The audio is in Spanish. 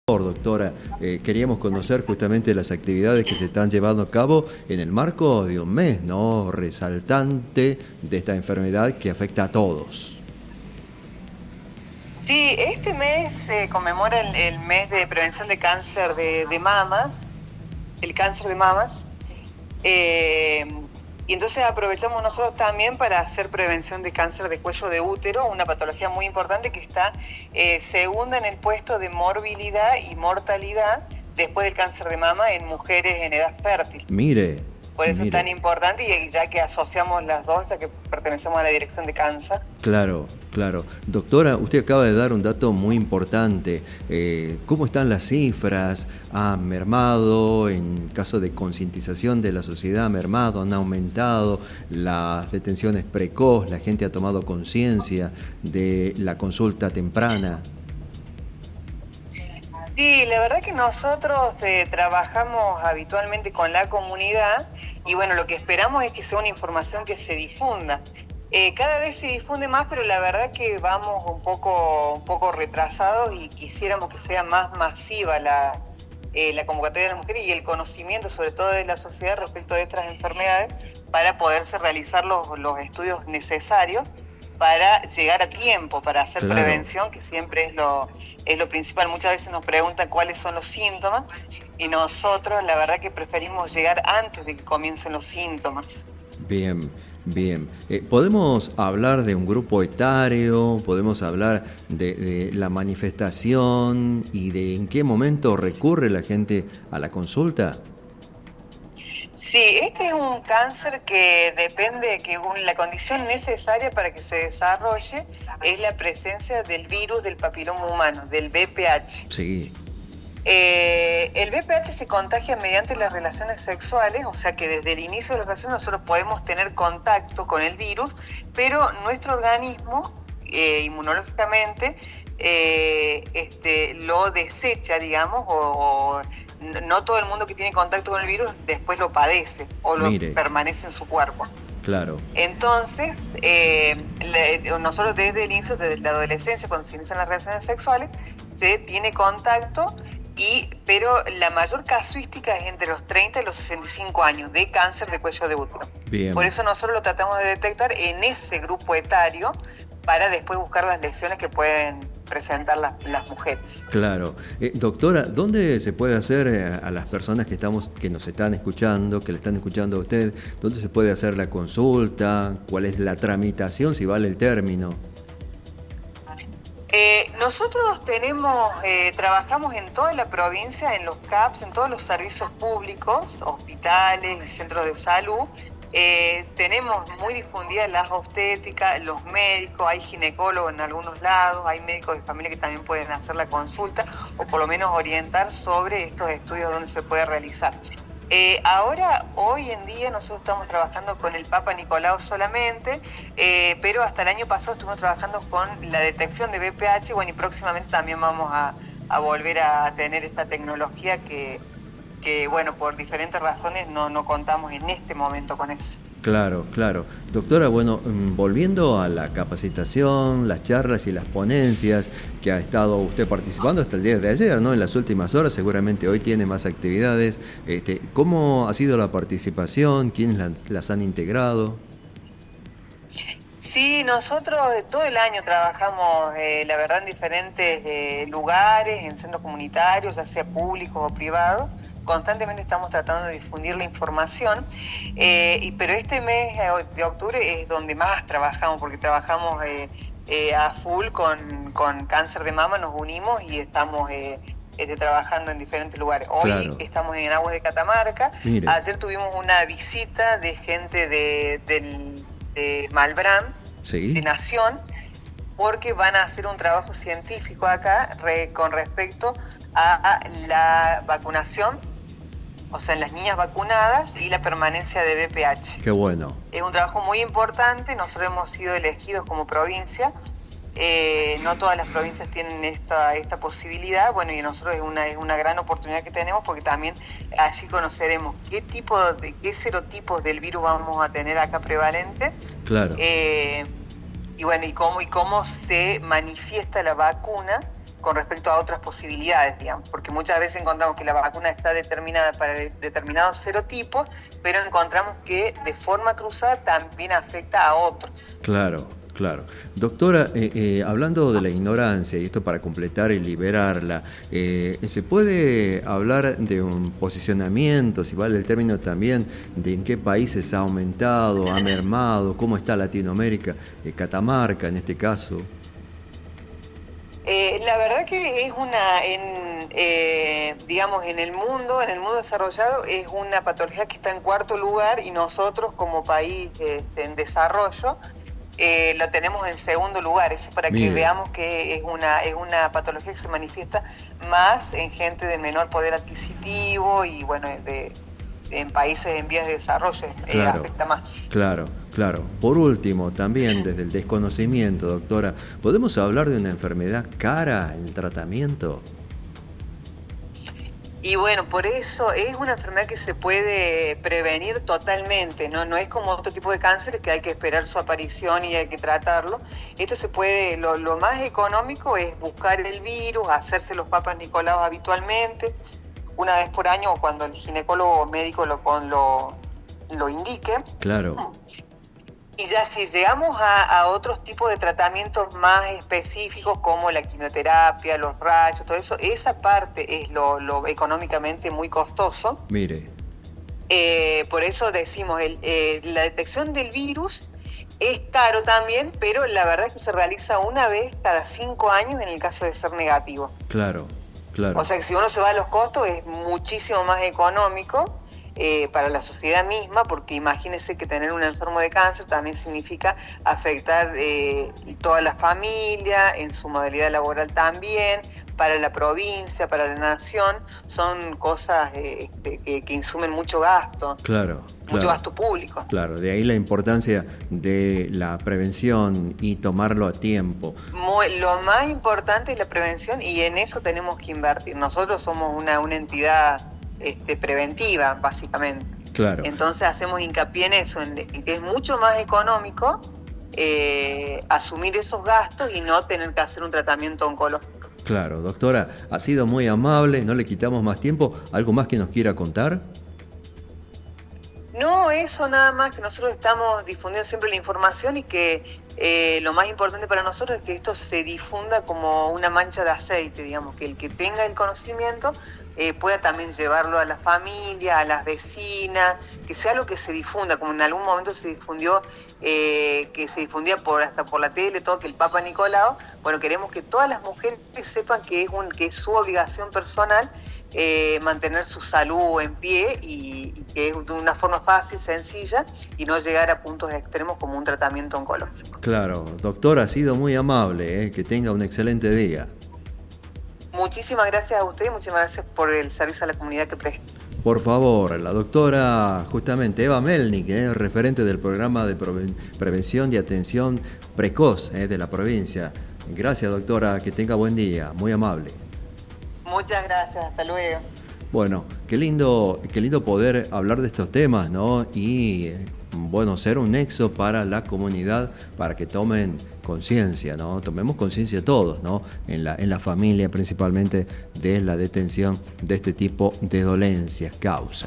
Doctora, queríamos conocer justamente las actividades que se están llevando a cabo en el marco de un mes, ¿no?, resaltante de esta enfermedad que afecta a todos. Sí, este mes se conmemora el mes de prevención de cáncer de mamas, el cáncer de mamas, y entonces aprovechamos nosotros también para hacer prevención de cáncer de cuello de útero, una patología muy importante que está segunda en el puesto de morbilidad y mortalidad después del cáncer de mama en mujeres en edad fértil. Mire, Por eso es tan importante, y ya que asociamos las dos, ya que pertenecemos a la dirección de cáncer. Claro, claro. Doctora, usted acaba de dar un dato muy importante. ¿Cómo están las cifras? ¿Ha mermado? En caso de concientización de la sociedad, ¿ha mermado? ¿Han aumentado las detenciones precoz? ¿La gente ha tomado conciencia de la consulta temprana? Sí, la verdad que nosotros trabajamos habitualmente con la comunidad y bueno, lo que esperamos es que sea una información que se difunda. Cada vez se difunde más, pero la verdad que vamos un poco retrasados y quisiéramos que sea más masiva la convocatoria de las mujeres y el conocimiento, sobre todo de la sociedad, respecto de estas enfermedades, para poderse realizar los estudios necesarios para llegar a tiempo, para hacer prevención, que siempre es lo principal. Muchas veces nos preguntan cuáles son los síntomas y nosotros la verdad que preferimos llegar antes de que comiencen los síntomas. Bien, bien. ¿Podemos hablar de un grupo etario? ¿Podemos hablar de la manifestación y de en qué momento recurre la gente a la consulta? Sí, este es un cáncer que depende de que la condición necesaria para que se desarrolle es la presencia del virus del papiloma humano, del VPH. Sí. El VPH se contagia mediante las relaciones sexuales, o sea que desde el inicio de la relación nosotros podemos tener contacto con el virus, pero nuestro organismo inmunológicamente lo desecha, digamos, o no todo el mundo que tiene contacto con el virus después lo padece o lo permanece en su cuerpo. Claro. Entonces, nosotros desde el inicio, desde la adolescencia, cuando se inician las relaciones sexuales, se tiene contacto, pero la mayor casuística es entre los 30 y los 65 años de cáncer de cuello de útero. Bien. Por eso nosotros lo tratamos de detectar en ese grupo etario para después buscar las lesiones que pueden presentar las mujeres. Claro. Doctora, ¿dónde se puede hacer a las personas que nos están escuchando, que le están escuchando a usted, dónde se puede hacer la consulta? ¿Cuál es la tramitación, si vale el término? Nosotros trabajamos en toda la provincia, en los CAPS, en todos los servicios públicos, hospitales y centros de salud. Tenemos muy difundidas las obstétricas, los médicos, hay ginecólogos en algunos lados, hay médicos de familia que también pueden hacer la consulta o por lo menos orientar sobre estos estudios donde se puede realizar. Hoy en día nosotros estamos trabajando con el Papa Nicolau solamente, pero hasta el año pasado estuvimos trabajando con la detección de VPH, bueno, y próximamente también vamos a volver a tener esta tecnología que bueno, por diferentes razones no contamos en este momento con eso. Claro, claro. Doctora, bueno, volviendo a la capacitación, las charlas y las ponencias que ha estado usted participando hasta el día de ayer, ¿no? En las últimas horas, seguramente hoy tiene más actividades. ¿Cómo ha sido la participación? ¿Quiénes las han integrado? Sí, nosotros todo el año trabajamos, la verdad, en diferentes lugares, en centros comunitarios, ya sea públicos o privados. Constantemente estamos tratando de difundir la información, pero este mes de octubre es donde más trabajamos, porque trabajamos a full con cáncer de mama, nos unimos y estamos trabajando en diferentes lugares. Hoy estamos en Aguas de Catamarca. Mire. Ayer tuvimos una visita de gente de Malbrán, de Nación, porque van a hacer un trabajo científico acá con respecto a la vacunación, o sea, en las niñas vacunadas y la permanencia de VPH. Qué bueno. Es un trabajo muy importante, nosotros hemos sido elegidos como provincia, no todas las provincias tienen esta posibilidad, bueno, y nosotros es una gran oportunidad que tenemos, porque también allí conoceremos qué serotipos del virus vamos a tener acá prevalentes. Claro. Y bueno, y cómo se manifiesta la vacuna con respecto a otras posibilidades, digamos, porque muchas veces encontramos que la vacuna está determinada para determinados serotipos, pero encontramos que de forma cruzada también afecta a otros. Claro, claro. Doctora, hablando de la ignorancia, y esto para completar y liberarla, ¿se puede hablar de un posicionamiento, si vale el término también, de en qué países ha aumentado, ha mermado, cómo está Latinoamérica, Catamarca en este caso? La verdad que es digamos, en el mundo desarrollado es una patología que está en cuarto lugar y nosotros como país en desarrollo lo tenemos en segundo lugar. Eso para que veamos que es una patología que se manifiesta más en gente de menor poder adquisitivo y bueno, en países en vías de desarrollo afecta más. Claro. Claro. Por último, también desde el desconocimiento, doctora, ¿podemos hablar de una enfermedad cara en el tratamiento? Y bueno, por eso es una enfermedad que se puede prevenir totalmente, ¿no? No es como otro tipo de cáncer que hay que esperar su aparición y hay que tratarlo. Esto se puede, lo más económico es buscar el virus, hacerse los papas Nicolaos habitualmente, una vez por año o cuando el ginecólogo o médico lo indique. Claro. Y ya si llegamos a otros tipos de tratamientos más específicos como la quimioterapia, los rayos, todo eso, esa parte es lo económicamente muy costoso. Mire. Por eso decimos, la detección del virus es caro también, pero la verdad es que se realiza una vez cada 5 años en el caso de ser negativo. Claro, claro. O sea que si uno se va a los costos es muchísimo más económico. Para la sociedad misma, porque imagínense que tener un enfermo de cáncer también significa afectar toda la familia, en su modalidad laboral también, para la provincia, para la nación, son cosas que insumen mucho gasto. Claro. Mucho gasto público. Claro, de ahí la importancia de la prevención y tomarlo a tiempo. Lo más importante es la prevención y en eso tenemos que invertir. Nosotros somos una entidad preventiva, básicamente. Claro. Entonces hacemos hincapié en eso, en que es mucho más económico asumir esos gastos y no tener que hacer un tratamiento oncológico. Claro, doctora, ha sido muy amable, no le quitamos más tiempo. ¿Algo más que nos quiera contar? No, eso nada más, que nosotros estamos difundiendo siempre la información y que lo más importante para nosotros es que esto se difunda como una mancha de aceite, digamos, que el que tenga el conocimiento pueda también llevarlo a la familia, a las vecinas, que sea algo que se difunda, como en algún momento se difundió, que se difundía hasta por la tele, todo, que el Papa Nicolau. Bueno, queremos que todas las mujeres sepan que es su obligación personal mantener su salud en pie y que es de una forma fácil, sencilla y no llegar a puntos extremos como un tratamiento oncológico. Claro, doctora, ha sido muy amable, que tenga un excelente día. Muchísimas gracias a usted y muchísimas gracias por el servicio a la comunidad que presta. Por favor, la doctora justamente Eva Melnik, referente del programa de prevención y atención precoz de la provincia. Gracias, doctora, que tenga buen día, muy amable. Muchas gracias, hasta luego. Bueno, qué lindo poder hablar de estos temas, ¿no? Y bueno, ser un nexo para la comunidad, para que tomen conciencia, ¿no? Tomemos conciencia todos, ¿no? En la familia principalmente, de la detención de este tipo de dolencias, causas.